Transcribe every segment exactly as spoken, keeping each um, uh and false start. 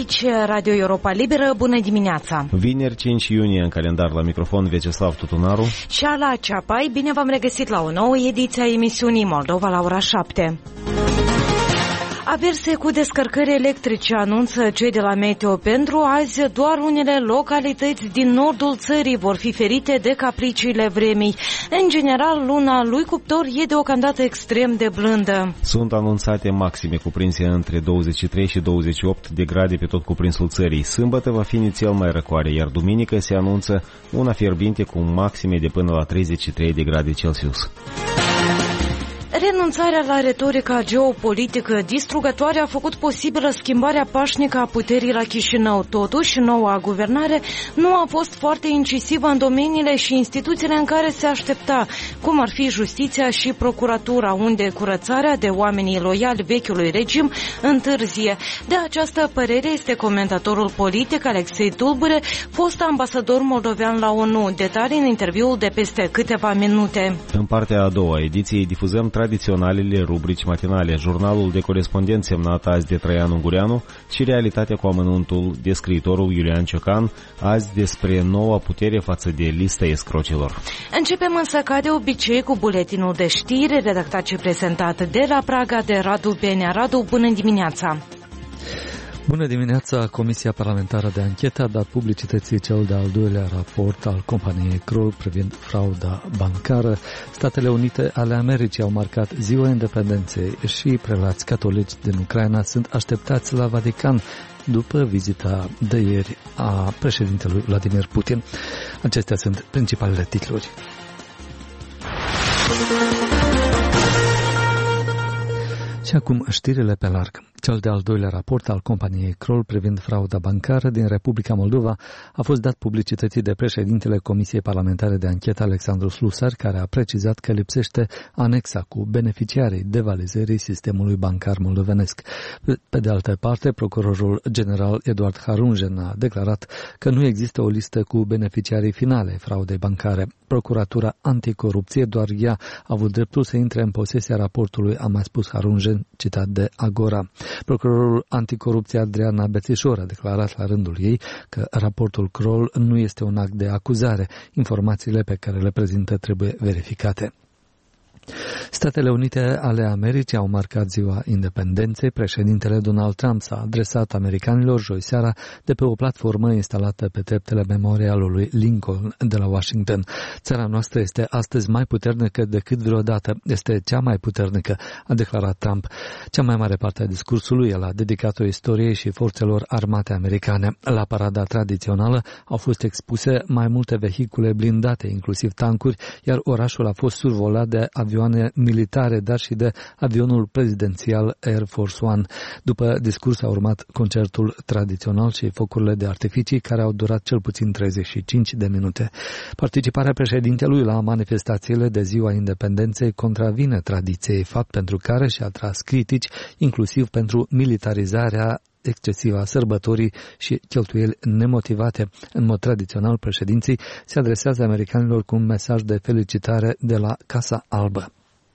aici Radio Europa Liberă, bună dimineața! Vineri cinci iunie în calendar, la microfon Vyacheslav Tutunaru și Ala Ceapai. Bine v-am regăsit la o nouă ediție a emisiunii Moldova la ora șapte. Averse cu descărcări electrice, anunță cei de la Meteo Pentru. Azi doar unele localități din nordul țării vor fi ferite de capriciile vremii. În general, luna lui cuptor e deocamdată extrem de blândă. Sunt anunțate maxime cuprinse între douăzeci și trei și douăzeci și opt de grade pe tot cuprinsul țării. Sâmbătă va fi inițial mai răcoare, iar duminică se anunță una fierbinte cu maxime de până la treizeci și trei de grade Celsius. Renunțarea la retorica geopolitică distrugătoare a făcut posibilă schimbarea pașnică a puterii la Chișinău. Totuși, noua guvernare nu a fost foarte incisivă în domeniile și instituțiile în care se aștepta, cum ar fi justiția și procuratura, unde curățarea de oamenii loiali vechiului regim întârzie. De această părere este comentatorul politic Alexei Tulbure, fost ambasador moldovean la ONU. Detalii în interviul de peste câteva minute. În partea a doua ediției difuzăm tradiționalele rubrici matinale, jurnalul de corespondent semnat azi de Traian Ungureanu și realitatea cu amănuntul de scriitorul Iulian Ciocan, azi despre noua putere față de lista escrocilor. Începem însă ca de obicei cu buletinul de știri, redactat și prezentat de la Praga de Radu Benea. Radu, bună dimineața! Bună dimineața! Comisia Parlamentară de Anchetă a dat publicității cel de-al doilea raport al companiei Kroll privind frauda bancară. Statele Unite ale Americii au marcat Ziua Independenței și prelați catolici din Ucraina sunt așteptați la Vatican după vizita de ieri a președintelui Vladimir Putin. Acestea sunt principalele titluri. Și acum știrile pe larg. Cel de-al doilea raport al companiei Kroll privind frauda bancară din Republica Moldova a fost dat publicității de președintele Comisiei Parlamentare de Anchetă Alexandru Slusar, care a precizat că lipsește anexa cu beneficiarii devalizării sistemului bancar moldovenesc. Pe de altă parte, procurorul general Eduard Harungen a declarat că nu există o listă cu beneficiarii finale fraudei bancare. Procuratura anticorupție, doar ea a avut dreptul să intre în posesia raportului, a mai spus Harungen, citat de Agora. Procurorul anticorupție Adriana Bețișor a declarat la rândul ei că raportul Kroll nu este un act de acuzare. Informațiile pe care le prezintă trebuie verificate. Statele Unite ale Americii au marcat Ziua Independenței. Președintele Donald Trump s-a adresat americanilor joi seara de pe o platformă instalată pe treptele memorialului Lincoln de la Washington. Țara noastră este astăzi mai puternică decât vreodată. Este cea mai puternică, a declarat Trump. Cea mai mare parte a discursului el a dedicat-o istoriei și forțelor armate americane. La parada tradițională au fost expuse mai multe vehicule blindate, inclusiv tancuri, iar orașul a fost survolat de avioane militare, dar și de avionul prezidențial Air Force One. După discurs a urmat concertul tradițional și focurile de artificii, care au durat cel puțin treizeci și cinci de minute. Participarea președintelui la manifestațiile de Ziua Independenței contravine tradiției, fapt pentru care și-a tras critici, inclusiv pentru militarizarea excesivă a sărbătorii și cheltuieli nemotivate. În mod tradițional, președinții se adresează americanilor cu un mesaj de felicitare de la Casa Albă.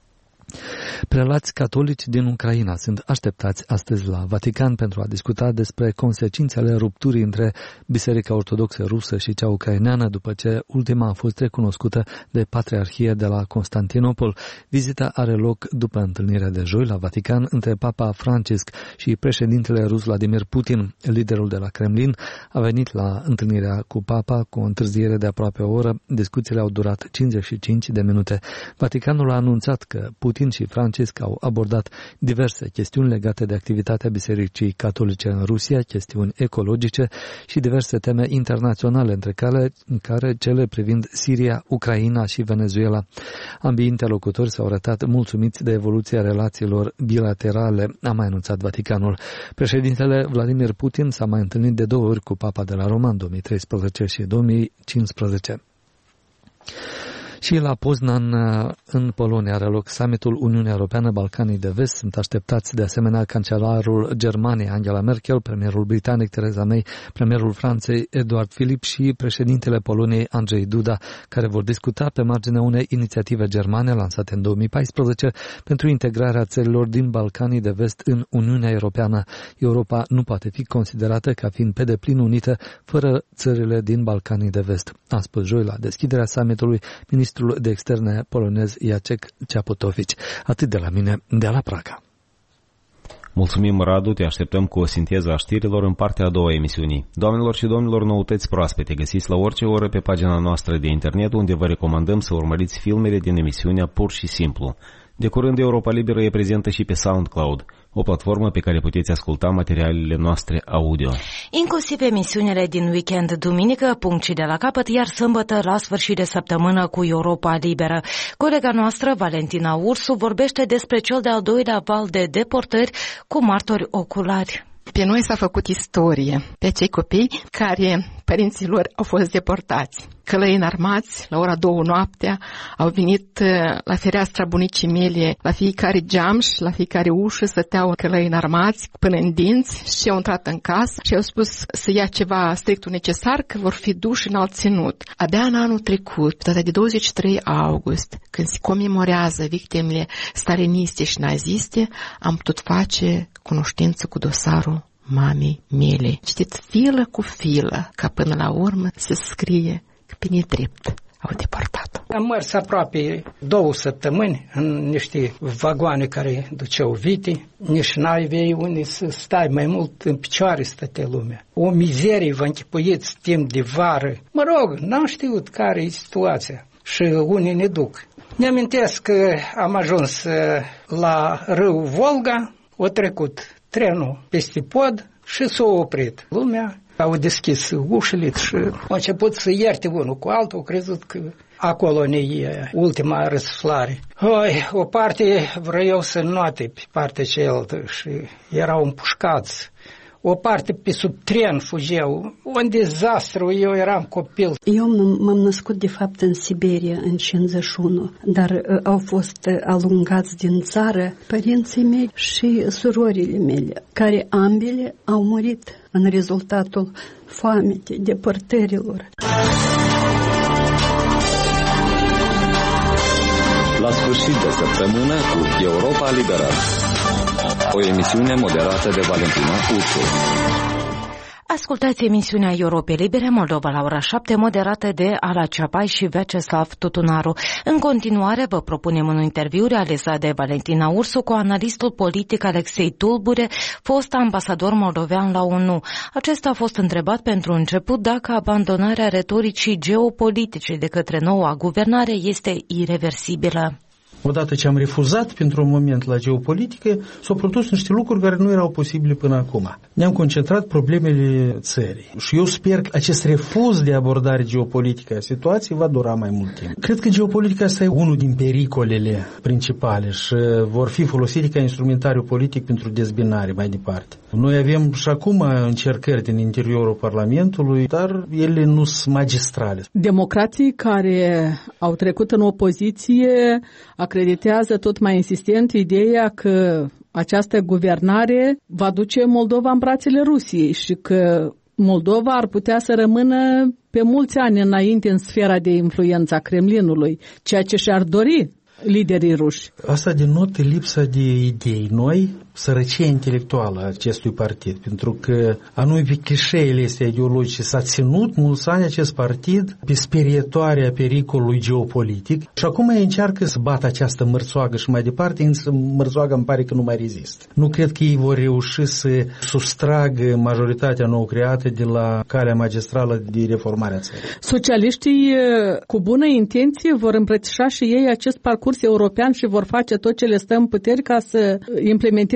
Prelați catolici din Ucraina sunt așteptați astăzi la Vatican pentru a discuta despre consecințele rupturii între Biserica Ortodoxă Rusă și cea ucraineană, după ce ultima a fost recunoscută de Patriarhie de la Constantinopol. Vizita are loc după întâlnirea de joi la Vatican între Papa Francisc și președintele rus Vladimir Putin. Liderul de la Kremlin a venit la întâlnirea cu Papa cu o întârziere de aproape o oră. Discuțiile au durat cincizeci și cinci de minute. Vaticanul a anunțat că Putin și Francisc au abordat diverse chestiuni legate de activitatea Bisericii Catolice în Rusia, chestiuni ecologice și diverse teme internaționale, între care, în care cele privind Siria, Ucraina și Venezuela. Ambii interlocutori s-au arătat mulțumiți de evoluția relațiilor bilaterale, a mai anunțat Vaticanul. Președintele Vladimir Putin s-a mai întâlnit de două ori cu Papa de la Roma în două mii treisprezece și două mii cincisprezece. Și la Poznan, în Polonia, are loc summitul Uniunea Europeană-Balcanii de Vest. Sunt așteptați de asemenea cancelarul Germaniei Angela Merkel, premierul britanic Theresa May, premierul Franței Eduard Philippe și președintele Poloniei Andrzej Duda, care vor discuta pe marginea unei inițiative germane lansate în două mii paisprezece pentru integrarea țărilor din Balcanii de Vest în Uniunea Europeană. Europa nu poate fi considerată ca fiind pe deplin unită fără țările din Balcanii de Vest, a spus joi la deschiderea summitului ministrul de externe polonez Jacek Czaputowicz. Atât de la mine, de la Praga. Mulțumim, Radu, te așteptăm cu o sinteză a știrilor în partea a doua a emisiunii. Doamnelor și domnilor, noutăți proaspete găsiți la orice oră pe pagina noastră de internet, unde vă recomandăm să urmăriți filmele din emisiunea Pur și Simplu. De curând, Europa Liberă e prezentă și pe SoundCloud, o platformă pe care puteți asculta materialele noastre audio. Inclusiv emisiunile din weekend, duminică, punct și de la capăt, iar sâmbătă, la sfârșit de săptămână, cu Europa Liberă. Colega noastră, Valentina Ursu, vorbește despre cel de-al doilea val de deportări cu martori oculari. Pe noi s-a făcut istorie, pe cei copii care părinții lor au fost deportați. Călăi înarmați, la ora două noaptea, au venit la fereastra bunicii mele, la fiecare geam și la fiecare ușă stăteau călăi înarmați până în dinți și au intrat în casă și au spus să ia ceva strictul necesar, că vor fi duși în alt ținut. Abia în anul trecut, pe data de douăzeci și trei august, când se comemorează victimele staliniste și naziste, am putut face cunoștință cu dosarul mamei mele. Citit filă cu filă, ca până la urmă să scrie că pe nedrept au deportat. Am mers aproape două săptămâni în niște vagoane care duceau vite, nici n-aveai unde să stai, mai mult în picioare stătea lumea. O mizerie, vă închipuiți, timp de vară. Mă rog, n-am știut care e situația și unii ne duc. Ne amintesc că am ajuns la râul Volga, a trecut trenul peste pod și s-a oprit. Lumea au deschis ușile și au început să ierte unul cu altul, au crezut că acolo ne e ultima răsuflare. Oi, o parte vreau să noate pe partea cealaltă și erau împușcați. O parte pe sub tren fugeau. Un dezastru, eu eram copil. Eu m-am născut de fapt în Siberia în cincizeci și unu, dar uh, au fost alungați din țară părinții mei și surorile mele, care ambele au murit în rezultatul foametei, deportărilor. La sfârșit de săptămână cu Europa Liberă. O emisiune moderată de Valentina Ursu. Ascultați emisiunea Europei Libere Moldova la ora șapte, moderată de Ala Ceapai și Vyacheslav Tutunaru. În continuare vă propunem un interviu realizat de Valentina Ursu cu analistul politic Alexei Tulbure, fost ambasador moldovean la O N U. Acesta a fost întrebat pentru început dacă abandonarea retoricii geopolitice de către noua guvernare este ireversibilă. Odată ce am refuzat pentru un moment la geopolitică, s-au produs niște lucruri care nu erau posibile până acum. Ne-am concentrat problemele țării. Și eu sper că acest refuz de abordare geopolitică a situației va dura mai mult timp. Cred că geopolitica asta e unul din pericolele principale și vor fi folosite ca instrumentariu politic pentru dezbinare mai departe. Noi avem și acum încercări din interiorul Parlamentului, dar ele nu sunt magistrale. Democrații care au trecut în opoziție acreditează tot mai insistent ideea că această guvernare va duce Moldova în brațele Rusiei și că Moldova ar putea să rămână pe mulți ani înainte în sfera de influență a Kremlinului, ceea ce și-ar dori liderii ruși. Asta denotă lipsa de idei noi, sărăcia intelectuală a acestui partid, pentru că anume pe clișeele astea ideologice s-a ținut mulți ani acest partid pe sperietoarea pericolului geopolitic și acum ei încearcă să bată această mărțoagă și mai departe, însă mărțoaga îmi pare că nu mai rezistă. Nu cred că ei vor reuși să sustragă majoritatea nou creată de la calea magistrală de reformare a țării. Socialiștii cu bună intenție vor îmbrățișa și ei acest parcurs european și vor face tot ce le stă în puteri ca să implementeze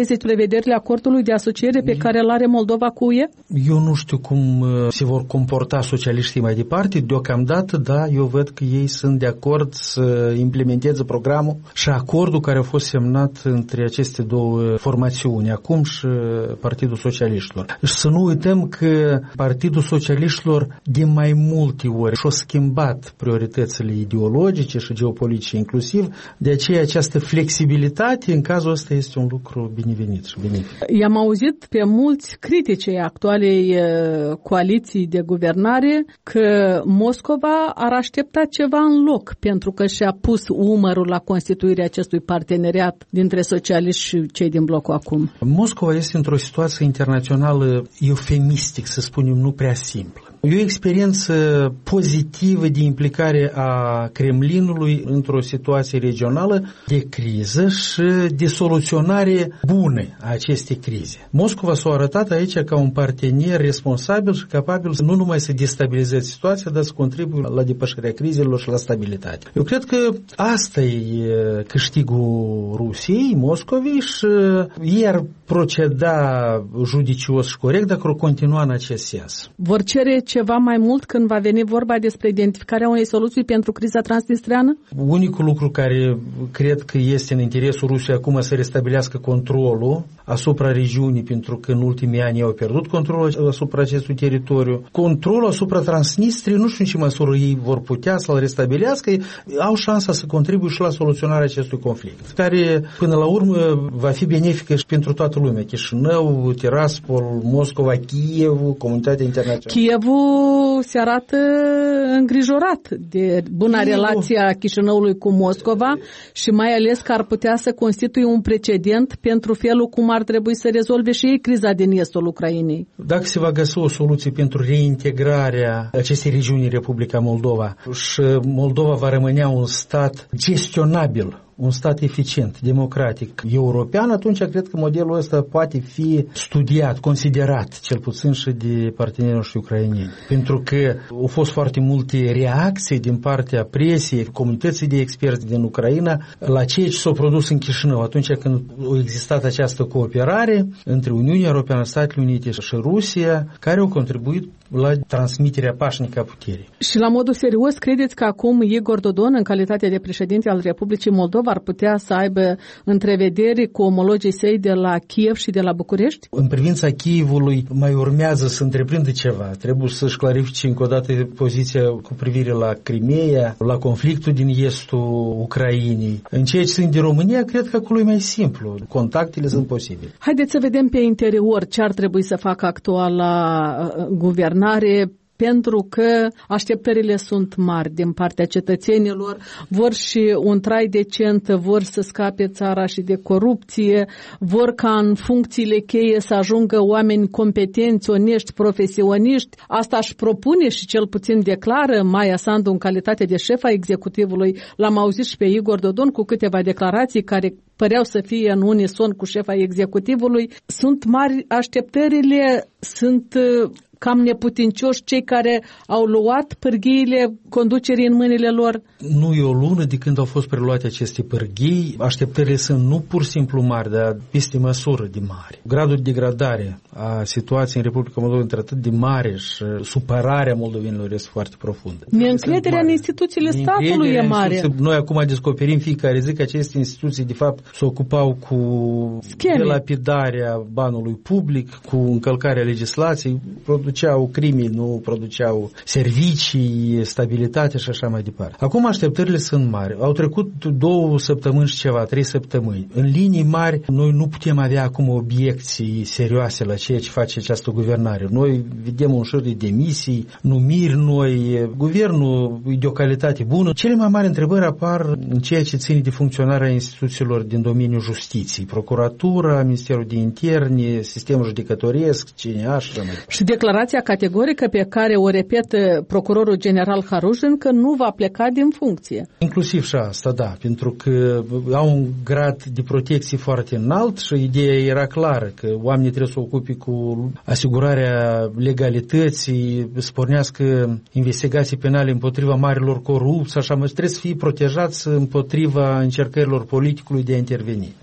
respecteze prevederile acordului de asociere pe care îl are Moldova cu U E? Eu nu știu cum se vor comporta socialiștii mai departe. Deocamdată, da, eu văd că ei sunt de acord să implementeze programul și acordul care a fost semnat între aceste două formațiuni, acum și Partidul Socialiștilor. Și să nu uităm că Partidul Socialiștilor de mai multe ori și-a schimbat prioritățile ideologice și geopolitice inclusiv, de aceea această flexibilitate în cazul ăsta este un lucru binevenit și benefic. I-am auzit pe mulți critici actualei coaliții de guvernare că Moscova ar aștepta ceva în loc pentru că și-a pus umărul la constituirea acestui parteneriat dintre socialiști și cei din blocul acum. Moscova este într-o situație internațională eufemistic, să spunem, nu prea simplă. E o experiență pozitivă de implicare a Kremlinului într-o situație regională de criză și de soluționare bună a acestei crize. Moscova s-a arătat aici ca un partener responsabil și capabil nu numai să destabilizeze situația, dar să contribuie la depășirea crizelor și la stabilitate. Eu cred că asta e câștigul Rusiei, Moscovei, și ei ar proceda judicios și corect dacă ar continua în acest sens. Vor cere ceva mai mult când va veni vorba despre identificarea unei soluții pentru criza transnistreană? Unicul lucru care cred că este în interesul Rusiei acum să restabilească controlul asupra regiunii, pentru că în ultimii ani au pierdut controlul asupra acestui teritoriu. Controlul asupra Transnistriei, nu știu în ce măsură ei vor putea să-l restabilească, au șansa să contribuie și la soluționarea acestui conflict, care până la urmă va fi benefică și pentru toată lumea. Chișinău, Tiraspol, Moscova, Kiev, comunitatea internațională. Kievul se arată îngrijorat de buna Kiev. relație a Chișinăului cu Moscova și mai ales că ar putea să constituie un precedent pentru felul cum ar trebui să rezolve și ei criza din estul Ucrainei. Dacă se va găsi o soluție pentru reintegrarea acestei regiuni în Republica Moldova și Moldova va rămâne un stat gestionabil, un stat eficient, democratic, european, atunci cred că modelul ăsta poate fi studiat, considerat, cel puțin și de partenerii noștri ucraineni. Pentru că au fost foarte multe reacții din partea presiei, comunității de experți din Ucraina, la ceea ce s-a produs în Chișinău, atunci când a existat această cooperare între Uniunea Europeană, Statele Unite și Rusia, care au contribuit la transmiterea pașnică a puterii. Și la modul serios, credeți că acum Igor Dodon, în calitate de președinte al Republicii Moldova, ar putea să aibă întrevederi cu omologii săi de la Kiev și de la București? În privința Kievului mai urmează să întreprindă ceva. Trebuie să-și clarifice încă o dată poziția cu privire la Crimea, la conflictul din estul Ucrainei. În ceea ce ține de România, cred că acolo e mai simplu. Contactele sunt posibile. Haideți să vedem pe interior ce ar trebui să facă actuala guvernare, pentru că așteptările sunt mari din partea cetățenilor, vor și un trai decent, vor să scape țara și de corupție, vor ca în funcțiile cheie să ajungă oameni competenți, onești, profesioniști. Asta își propune și cel puțin declară Maia Sandu în calitate de șefa executivului. L-am auzit și pe Igor Dodon cu câteva declarații care păreau să fie în unison cu șefa executivului. Sunt mari așteptările, sunt cam neputincioși cei care au luat pârghiile conducerii în mâinile lor? Nu e o lună de când au fost preluate aceste pârghii. Așteptările sunt nu pur și simplu mari, dar peste măsură de mari. Gradul de degradare a situației în Republica Moldova este atât de mare și supărarea moldovenilor este foarte profundă. Neîncrederea în instituțiile statului e mare. Noi acum descoperim fiecare zi că aceste instituții de fapt se ocupau cu scheme, delapidarea banului public, cu încălcarea legislației, produceau crime, nu produceau servicii, stabilitate și așa mai departe. Acum așteptările sunt mari. Au trecut două săptămâni și ceva, trei săptămâni. În linii mari, noi nu putem avea acum obiecții serioase la ceea ce face această guvernare. Noi vedem un șir de demisii, numiri noi, guvernul e de o calitate bună. Cele mai mari întrebări apar în ceea ce ține de funcționarea instituțiilor din domeniul justiției, procuratura, Ministerul de Interne, sistemul judecătoresc, C N A și așa mai departe. Și declarația categorică pe care o repetă procurorul general Harujin că nu va pleca din funcție. Inclusiv și asta, da, pentru că au un grad de protecție foarte înalt și ideea era clară că oamenii trebuie să se ocupe cu asigurarea legalității, să pornească investigații penale împotriva marilor corupți, așa mai trebuie să fie protejați împotriva încercărilor politicului de a interveni.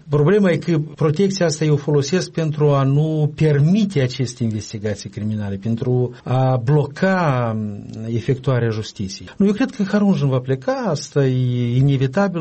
Problema e că protecția asta eu o folosesc pentru a nu permite aceste investigații criminale, pentru a bloca efectuarea justiției. Nu, eu cred că Harunjan va pleca, asta e inevitabil,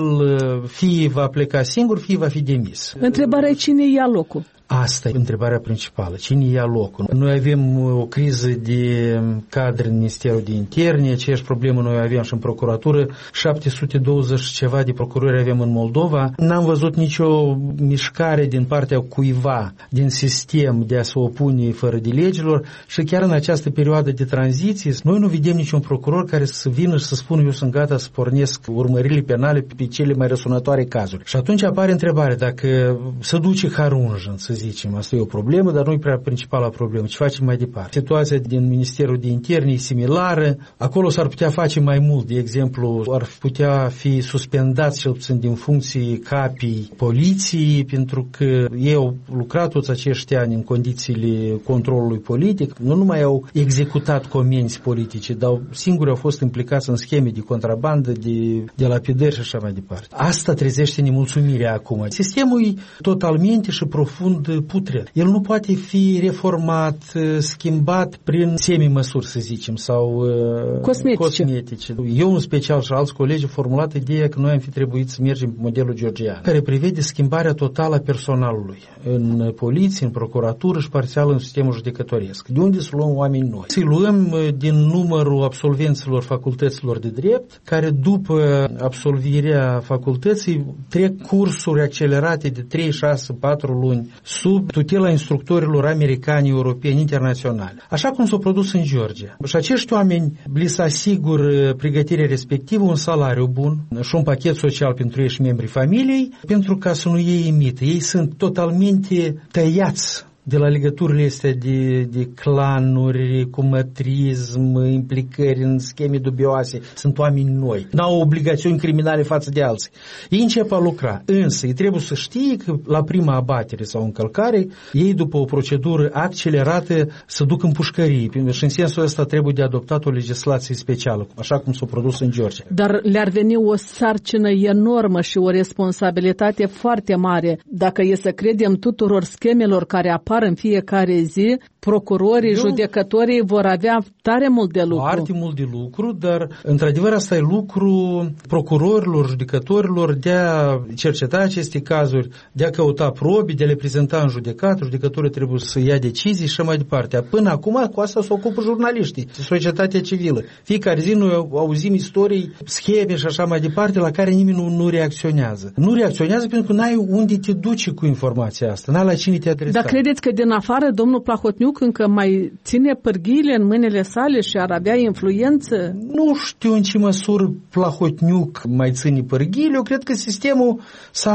fie va pleca singur, fie va fi demis. Întrebarea e cine ia locul? Asta e întrebarea principală. Cine ia locul? Noi avem o criză de cadre în Ministerul de Interne, aceeași problemă noi avem și în procuratură, șapte sute douăzeci ceva de procurori avem în Moldova. N-am văzut nicio mișcare din partea cuiva din sistem de a se opune fără de legilor și chiar în această perioadă de tranziție noi nu vedem niciun procuror care să vină și să spună eu sunt gata să pornesc urmările penale pe cele mai răsunătoare cazuri. Și atunci apare întrebarea dacă se duce Harunjan, să zicem, asta e o problemă, dar nu e prea principala problemă. Ce facem mai departe? Situația din Ministerul de Interne e similară. Acolo s-ar putea face mai mult. De exemplu, ar putea fi suspendați cel puțin din funcții capii poliției, pentru că ei au lucrat toți acești ani în condițiile controlului politic. Nu numai au executat comenzi politice, dar singuri au fost implicați în scheme de contrabandă, de, de lapidări și așa mai departe. Asta trezește nemulțumirea acum. Sistemul e totalmente și profund putred. El nu poate fi reformat, schimbat prin semi-măsuri, să zicem, sau cosmetice. cosmetice. Eu, în special, și alți colegi, au formulat ideea că noi am fi trebuit să mergem pe modelul georgian, care prevede schimbarea totală a personalului în poliție, în procuratură și parțial în sistemul judecătoresc. De unde să luăm oameni noi? Să luăm din numărul absolvenților facultăților de drept, care după absolvirea facultății trec cursuri accelerate de trei, șase, patru luni sub tutela instructorilor americani, europeni, internaționali. Așa cum s-a produs în Georgia. Și acești oameni li se asigur pregătirea respectivă, un salariu bun și un pachet social pentru ei și membrii familiei, pentru ca să nu ei imită. Ei sunt totalmente tăiați de la legăturile astea de, de clanuri, cumătrism, implicări în scheme dubioase. Sunt oameni noi. N-au obligațiuni criminale față de alții. Ei încep a lucra. Însă, ei trebuie să știe că la prima abatere sau încălcare, ei, după o procedură accelerată, se duc în pușcării. Și în sensul ăsta trebuie de adoptat o legislație specială, așa cum s-a produs în Georgia. Dar le-ar veni o sarcină enormă și o responsabilitate foarte mare dacă e să credem tuturor schemelor care apar în fiecare zi, procurorii, Eu... judecătorii vor avea tare mult de lucru. Foarte mult de lucru, dar într-adevăr asta e lucru procurorilor, judecătorilor de a cerceta aceste cazuri, de a căuta probe, de a le prezenta în judecată, judecătorii trebuie să ia decizii și mai departe. Până acum cu asta se ocupă jurnaliștii, societatea civilă. Fiecare zi noi auzim istorii, scheme și așa mai departe, la care nimeni nu, nu reacționează. Nu reacționează pentru că n-ai unde te duci cu informația asta, n-ai la cine te adresa. Dar credeți că din afară domnul Plahotniuc încă mai ține pârghiile în mâinile sale și ar avea influență? Nu știu în ce măsură Plahotniuc mai ține pârghiile. Eu cred că sistemul se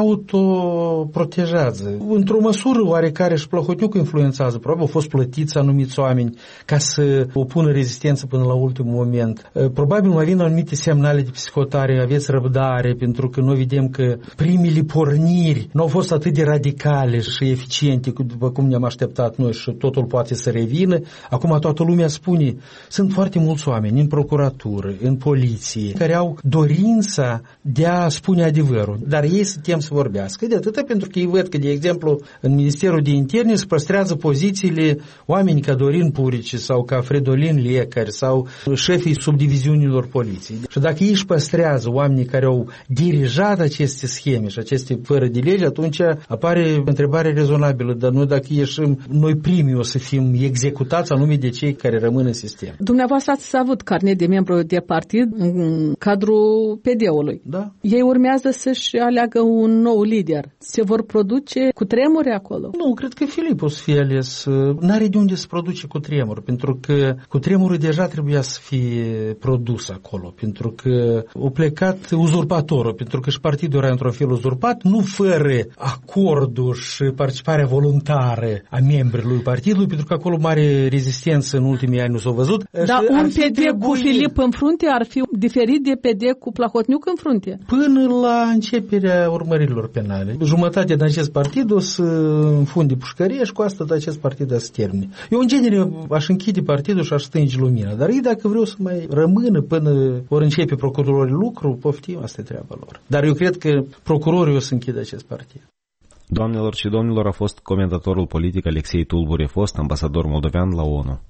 autoprotejează. Într-o măsură oarecare și Plahotniuc influențează. Probabil au fost plătiți anumiți oameni ca să opună rezistență până la ultimul moment. Probabil mai vin anumite semnale de psihotare, aveți răbdare, pentru că noi vedem că primele porniri nu au fost atât de radicale și eficiente după cum ne-am așteptat noi și totul poate să revină. Acum toată lumea spune, sunt foarte mulți oameni în procuratură, în poliție, care au dorința de a spune adevărul, dar ei se tem să vorbească. De atâta pentru că ei văd că, de exemplu, în Ministerul de Interne se păstrează pozițiile oameni ca Dorin Purici sau ca Fridolin Liecari sau șefii subdiviziunilor poliției. Și dacă ei își păstrează oamenii care au dirijat aceste scheme și aceste fără de lege, atunci apare întrebare rezonabilă, dar noi dacă ieșim, noi primii o să fim executați anume de cei care rămân în sistem. Dumneavoastră ați avut carnet de membru de partid în cadrul P D-ului. Da. Ei urmează să-și aleagă un nou lider. Se vor produce cu tremuri acolo? Nu, cred că Filip o să fie ales. N-are de unde să produce cu tremur, pentru că cu tremurul deja trebuia să fie produs acolo, pentru că a plecat uzurpatorul, pentru că și partidul era într-un fel uzurpat, nu fără acordul și participarea voluntară a membrilor partidului, pentru că acolo mare rezistență în ultimii ani nu s-a văzut. Dar un P D trebuit... cu Filip în frunte ar fi diferit de P D cu Plahotniuc în frunte? Până la începerea urmărilor penale. Jumătate din acest partid o să înfunde pușcărie și cu asta acest partid o să termine. Eu, în genere, aș închide partidul și aș stânge lumina, dar ei, dacă vreau să mai rămână până vor începe procurorii lucru, poftim, asta e treaba lor. Dar eu cred că procurorii o să închidă acest partid. Doamnelor și domnilor, a fost comentatorul politic Alexei Tulbure, fost ambasador moldovean la ONU.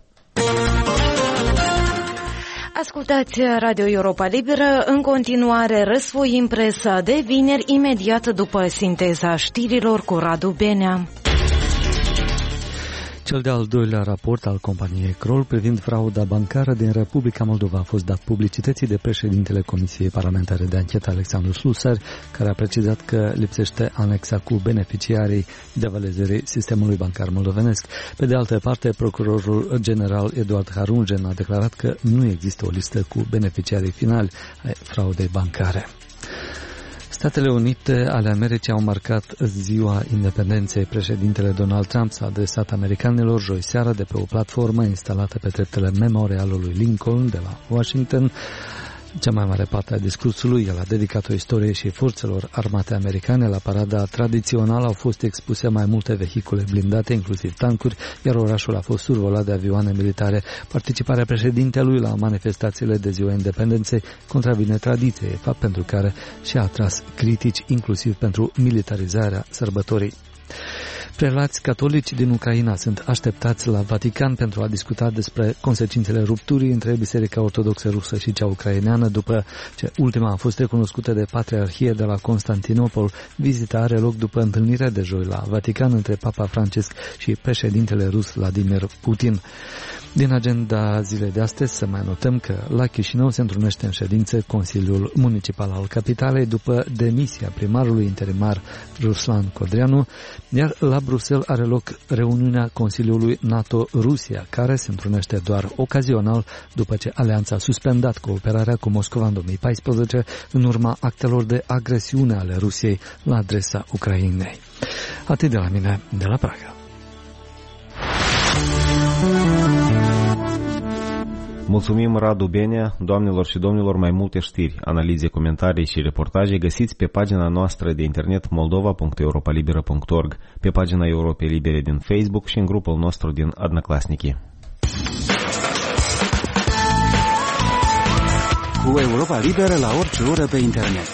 Ascultați Radio Europa Liberă, în continuare răsfoim presa de vineri, imediat după sinteza știrilor cu Radu Benea. Cel de-al doilea raport al companiei Kroll privind frauda bancară din Republica Moldova a fost dat publicității de președintele Comisiei Parlamentare de Anchetă, Alexandru Slusar, care a precizat că lipsește anexa cu beneficiarii devalezării sistemului bancar moldovenesc. Pe de altă parte, procurorul general Eduard Harungen a declarat că nu există o listă cu beneficiarii finali ai fraudei bancare. Statele Unite ale Americii au marcat ziua independenței. Președintele Donald Trump s-a adresat americanilor joi seara de pe o platformă instalată pe treptele memorialului Lincoln de la Washington. Cea mai mare parte a discursului, el a dedicat-o istoriei și forțelor armate americane. La parada tradițională au fost expuse mai multe vehicule blindate, inclusiv tancuri, iar orașul a fost survolat de avioane militare. Participarea președintelui la manifestațiile de ziua independenței contravine tradiției, fapt pentru care și-a atras critici, inclusiv pentru militarizarea sărbătorii. Prelați catolici din Ucraina sunt așteptați la Vatican pentru a discuta despre consecințele rupturii între Biserica Ortodoxă Rusă și cea ucraineană, după ce ultima a fost recunoscută de Patriarhie de la Constantinopol. Vizita are loc după întâlnirea de joi la Vatican între Papa Francisc și președintele rus Vladimir Putin. Din agenda zilei de astăzi să mai notăm că la Chișinău se întrunește în ședință Consiliul Municipal al Capitalei după demisia primarului interimar Ruslan Codreanu, iar la Bruxelles are loc reuniunea Consiliului NATO-Rusia, care se întrunește doar ocazional după ce alianța a suspendat cooperarea cu Moscova în două mii paisprezece în urma actelor de agresiune ale Rusiei la adresa Ucrainei. Atât de la mine, de la Praga. Mulțumim, Radu Benea. Doamnelor și domnilor, mai multe știri, analize, comentarii și reportaje găsiți pe pagina noastră de internet moldova punct europa libera punct org, pe pagina Europei Libere din Facebook și în grupul nostru din Odnoklassniki. Cu Europa Liberă la orice oră pe internet.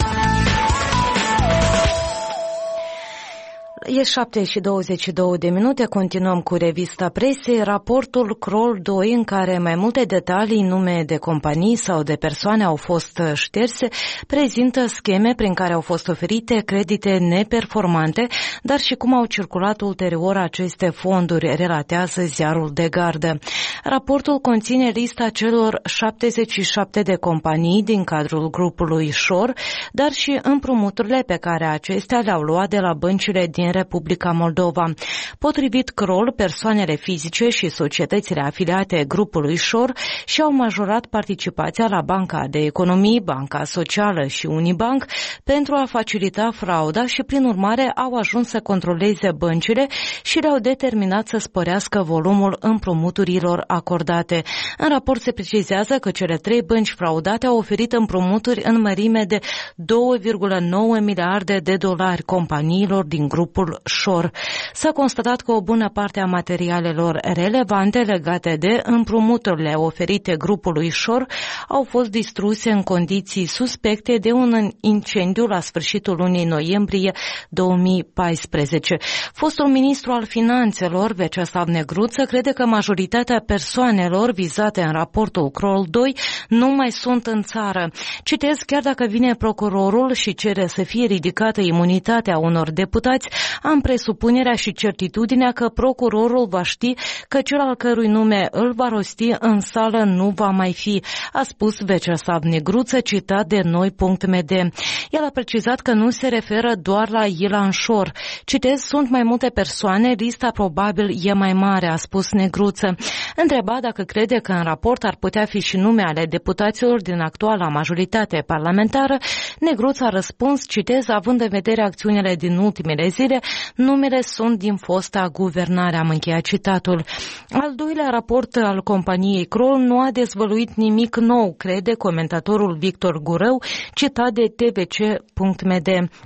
E șapte și douăzeci și două de minute, continuăm cu revista presei, raportul Kroll doi, în care mai multe detalii, nume de companii sau de persoane au fost șterse, prezintă scheme prin care au fost oferite credite neperformante, dar și cum au circulat ulterior aceste fonduri, relatează ziarul de gardă. Raportul conține lista celor șaptezeci și șapte de companii din cadrul grupului Shore, dar și împrumuturile pe care acestea le-au luat de la băncile din Republica Moldova. Potrivit Kroll, persoanele fizice și societățile afiliate grupului Shore și-au majorat participația la Banca de Economii, Banca Socială și Unibank pentru a facilita frauda și, prin urmare, au ajuns să controleze băncile și le-au determinat să sporească volumul împrumuturilor acordate. În raport se precizează că cele trei bănci fraudate au oferit împrumuturi în mărime de două virgulă nouă miliarde de dolari companiilor din grupul Shore. S-a constatat că o bună parte a materialelor relevante legate de împrumuturile oferite grupului Shore au fost distruse în condiții suspecte de un incendiu la sfârșitul lunii noiembrie două mii paisprezece. Fostul ministru al Finanțelor, Vyacheslav Negruță, crede că majoritatea persoanelor vizate în raportul Kroll doi nu mai sunt în țară. Citez, chiar dacă vine procurorul și cere să fie ridicată imunitatea unor deputați, am presupunerea și certitudinea că procurorul va ști că cel al cărui nume îl va rosti în sală nu va mai fi, a spus Vyacheslav Negruță, citat de noi punct m d. El a precizat că nu se referă doar la Ilan Shore. Citez, sunt mai multe persoane, lista probabil e mai mare, a spus Negruță. Întrebat dacă crede că în raport ar putea fi și nume ale deputaților din actuala majoritate parlamentară, Negruță a răspuns, citez, având în vedere acțiunile din ultimele zile, numele sunt din fosta guvernare, am încheiat citatul. Al doilea raport al companiei Kroll nu a dezvăluit nimic nou, crede comentatorul Victor Gurău, citat de T V C punct m d.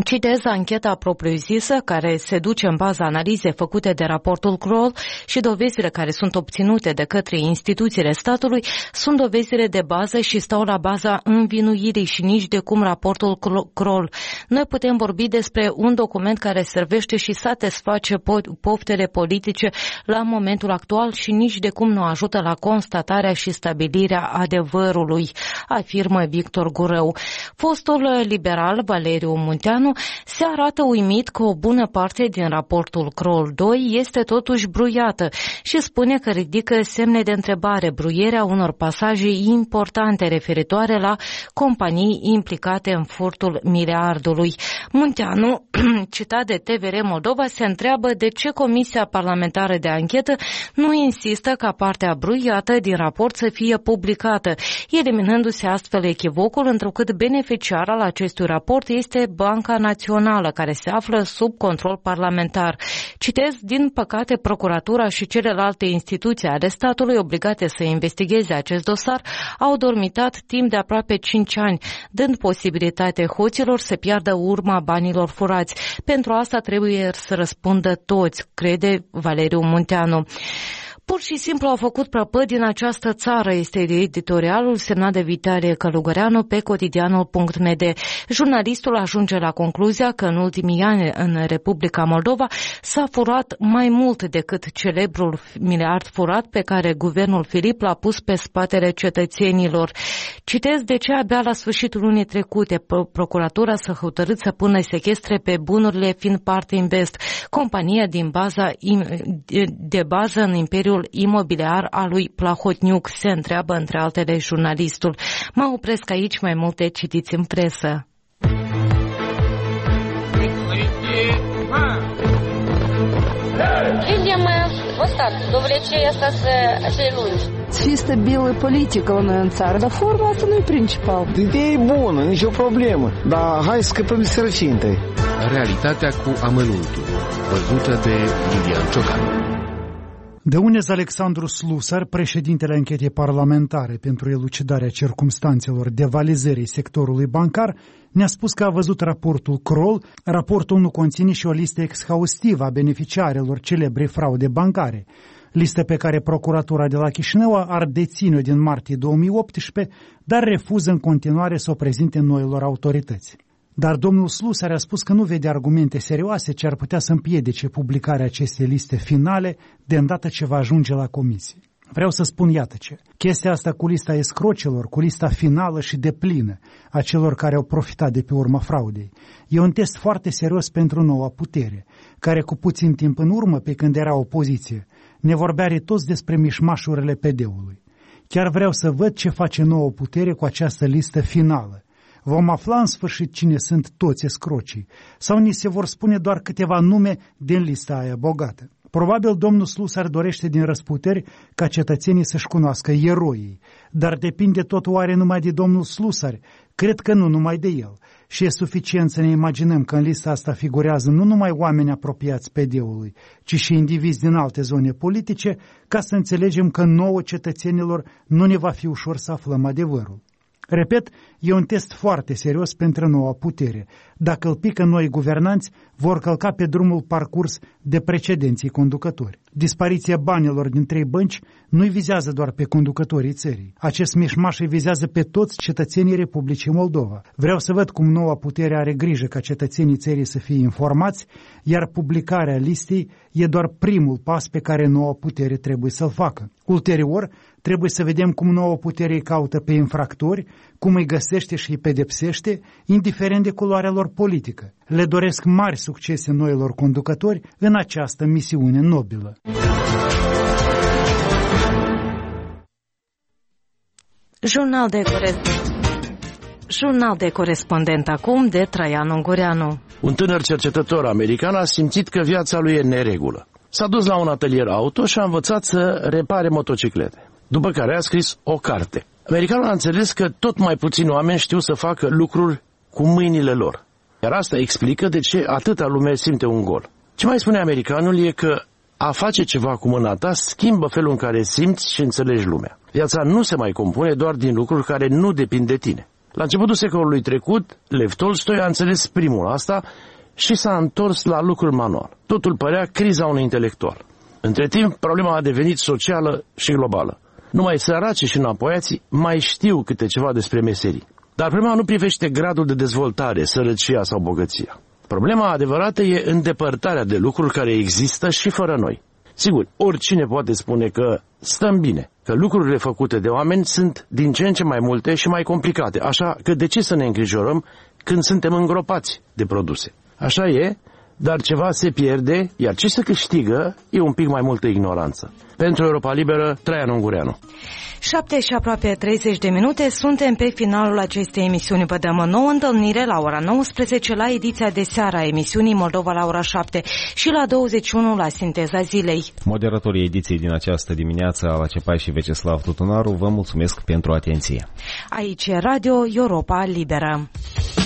Citez ancheta propriu-zisă care se duce în baza analizei făcute de raportul Kroll și dovezile care sunt obținute de către instituțiile statului sunt dovezile de bază și stau la baza învinuirii și nici de cum raportul Kroll. Noi putem vorbi despre un document care servește și satisface poftele politice la momentul actual și nici de cum nu ajută la constatarea și stabilirea adevărului, afirmă Victor Gurău. Fostul liberal Valeriu Munteanu se arată uimit că o bună parte din raportul Kroll doi este totuși bruiată și spune că ridică semne de întrebare bruierea unor pasaje importante referitoare la companii implicate în furtul miliardului. Munteanu, citat de T V R Moldova, se întreabă de ce Comisia Parlamentară de Anchetă nu insistă ca partea bruiată din raport să fie publicată, eliminându-se astfel echivocul, întrucât beneficiar al acestui raport este Banca Națională, care se află sub control parlamentar. Citez, din păcate, procuratura și celelalte instituții ale statului obligate să investigheze acest dosar au dormitat timp de aproape cinci ani, dând posibilitate hoților să piardă urma banilor furați. Pentru asta trebuie să răspundă toți, crede Valeriu Munteanu. Pur și simplu au făcut prăpăd din această țară, este editorialul semnat de Vitalie Călugăreanu pe cotidianul punct m d. Jurnalistul ajunge la concluzia că în ultimii ani în Republica Moldova s-a furat mai mult decât celebrul miliard furat pe care guvernul Filip l-a pus pe spatele cetățenilor. Citez de ce abia la sfârșitul lunii trecute procuratura s-a hotărât să pună sechestre pe bunurile Finpart Invest, compania din baza, de bază în Imperiul imobiliar al lui Plahotniuc, se întreabă între altele jurnalistul. Mă opresc aici, mai multe citiți în presă. Видим вот так, довлечение asta acei lungi. Să fie stabilă politică la noi în țară, dar forma asta nu e principal. Ideea e bună, nicio problemă, dar hai să scăpăm de sărăcie întâi. Realitatea cu amănuntul, văzută de Iulian Ciocan. Deunez Alexandru Slusar, președintele anchetei parlamentare pentru elucidarea circumstanțelor devalizării sectorului bancar, ne-a spus că a văzut raportul Kroll. Raportul nu conține și o listă exhaustivă a beneficiarilor celebrei fraude bancare, listă pe care procuratura de la Chișinău ar deține-o din martie două mii optsprezece, dar refuză în continuare să o prezinte noilor autorități. Dar domnul Slusar a spus că nu vede argumente serioase ce ar putea să împiedice publicarea acestei liste finale de îndată ce va ajunge la comisie. Vreau să spun iată ce. Chestia asta cu lista escrocilor, cu lista finală și deplină a celor care au profitat de pe urma fraudei, e un test foarte serios pentru noua putere, care cu puțin timp în urmă, pe când era opoziție, ne vorbea toți despre mișmașurile P D-ului. Chiar vreau să văd ce face noua putere cu această listă finală. Vom afla în sfârșit cine sunt toți escrocii sau ni se vor spune doar câteva nume din lista aia bogată. Probabil domnul Slusar dorește din răsputeri ca cetățenii să-și cunoască eroii, dar depinde tot oare numai de domnul Slusar? Cred că nu numai de el. Și e suficient să ne imaginăm că în lista asta figurează nu numai oameni apropiați P D-ului, ci și indivizi din alte zone politice, ca să înțelegem că nouă cetățenilor nu ne va fi ușor să aflăm adevărul. Repet, e un test foarte serios pentru noua putere. Dacă îl pică noi guvernanți, vor călca pe drumul parcurs de precedenții conducători. Dispariția banilor din trei bănci nu-i vizează doar pe conducătorii țării. Acest mișmaș îi vizează pe toți cetățenii Republicii Moldova. Vreau să văd cum noua putere are grijă ca cetățenii țării să fie informați, iar publicarea listei e doar primul pas pe care noua putere trebuie să-l facă. Ulterior, trebuie să vedem cum noua putere îi caută pe infractori, cum îi găsește și îi pedepsește, indiferent de culoarea lor politică. Le doresc mari succese noilor conducători în această misiune nobilă. Jurnal de, corespondent. Jurnal de corespondent acum de Traian Ungureanu. Un tânăr cercetător american a simțit că viața lui e în neregulă. S-a dus la un atelier auto și a învățat să repare motociclete. După care a scris o carte. Americanul a înțeles că tot mai puțini oameni știu să facă lucruri cu mâinile lor. Iar asta explică de ce atâta lume simte un gol. Ce mai spune americanul e că a face ceva cu mâna ta schimbă felul în care simți și înțelegi lumea. Viața nu se mai compune doar din lucruri care nu depind de tine. La începutul secolului trecut, Lev Tolstoi a înțeles primul asta și s-a întors la lucrul manual. Totul părea criza unui intelectual. Între timp, problema a devenit socială și globală. Numai săracii și înapoiații mai știu câte ceva despre meserii. Dar problema nu privește gradul de dezvoltare, sărăcia sau bogăția. Problema adevărată e îndepărtarea de lucruri care există și fără noi. Sigur, oricine poate spune că stăm bine, că lucrurile făcute de oameni sunt din ce în ce mai multe și mai complicate, așa că de ce să ne îngrijorăm când suntem îngropați de produse? Așa e, dar ceva se pierde, iar ce se câștigă e un pic mai multă ignoranță. Pentru Europa Liberă, Traian Ungureanu. șapte și aproape treizeci de minute, suntem pe finalul acestei emisiuni. Vă dăm o nouă întâlnire la ora nouăsprezece la ediția de seară a emisiunii Moldova la ora șapte și la douăzeci și unu la Sinteza Zilei. Moderatorii ediției din această dimineață, Ala Cepai și Veceslav Tutunaru, vă mulțumesc pentru atenție. Aici e Radio Europa Liberă.